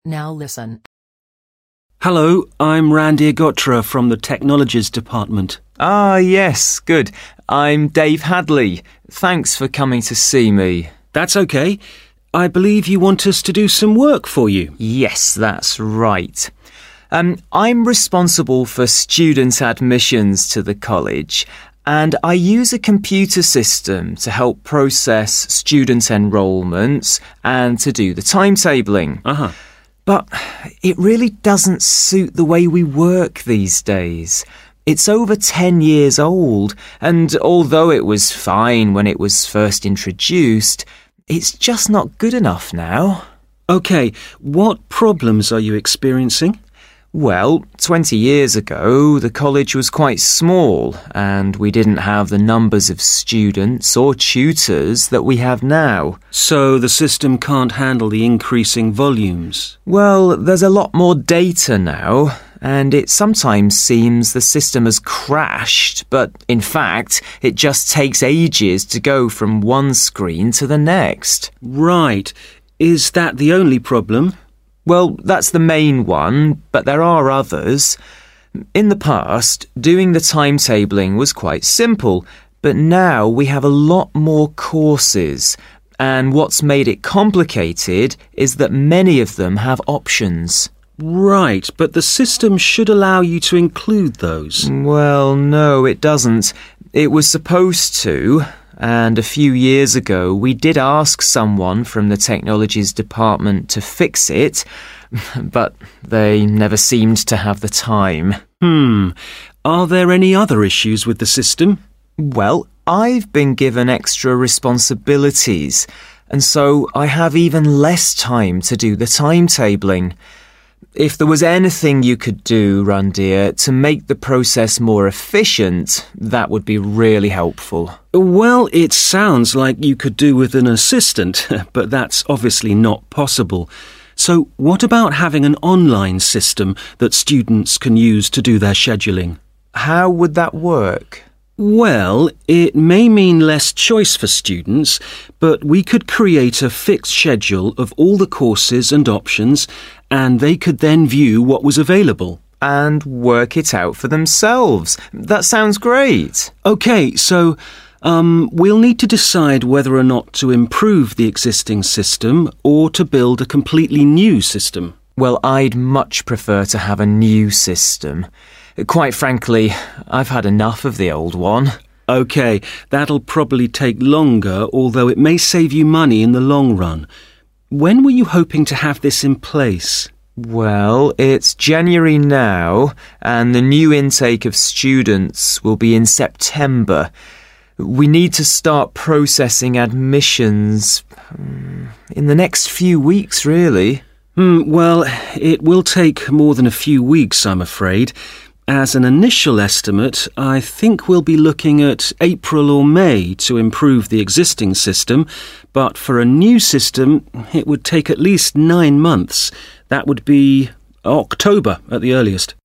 Now listen. Hello, I'm Randy Agotra from the Technologies Department. Ah, yes, good. I'm Dave Hadley. Thanks for coming to see me. That's okay. I believe you want us to do some work for you. Yes, that's right. I'm responsible for student admissions to the college, and I use a computer system to help process student enrolments and to do the timetabling. But it really doesn't suit the way we work these days. It's over 10 years old, and although it was fine when it was first introduced, it's just not good enough now. OK, what problems are you experiencing? Well, 20 years ago, the college was quite small, and we didn't have the numbers of students or tutors that we have now. So the system can't handle the increasing volumes? Well, there's a lot more data now, and it sometimes seems the system has crashed, but in fact, it just takes ages to go from one screen to the next. Right. Is that the only problem? Well, that's the main one, but there are others. In the past, doing the timetabling was quite simple, but now we have a lot more courses, and what's made it complicated is that many of them have options. Right, but the system should allow you to include those. Well, no, it doesn't. It was supposed to. And a few years ago, we did ask someone from the Technologies Department to fix it, but they never seemed to have the time. Are there any other issues with the system? Well, I've been given extra responsibilities, and so I have even less time to do the timetabling. If there was anything you could do, Randir, to make the process more efficient, that would be really helpful. Well, it sounds like you could do with an assistant, but that's obviously not possible. So what about having an online system that students can use to do their scheduling? How would that work? Well, it may mean less choice for students, but we could create a fixed schedule of all the courses and options, and they could then view what was available. And work it out for themselves. That sounds great. OK, so we'll need to decide whether or not to improve the existing system or to build a completely new system. Well, I'd much prefer to have a new system. Quite frankly, I've had enough of the old one. OK, that'll probably take longer, although it may save you money in the long run. When were you hoping to have this in place? Well, it's January now, and the new intake of students will be in September. We need to start processing admissions in the next few weeks, really. Well, it will take more than a few weeks, I'm afraid. As an initial estimate, I think we'll be looking at April or May to improve the existing system, but for a new system, it would take at least 9 months. That would be October at the earliest.